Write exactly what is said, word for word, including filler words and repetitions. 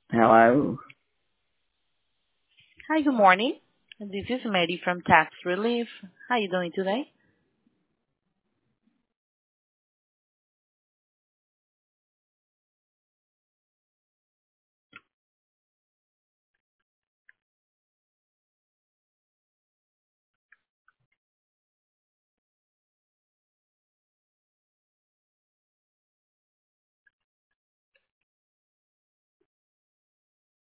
Hello. Hi, good morning. This is Mary from Tax Relief. How are you doing today?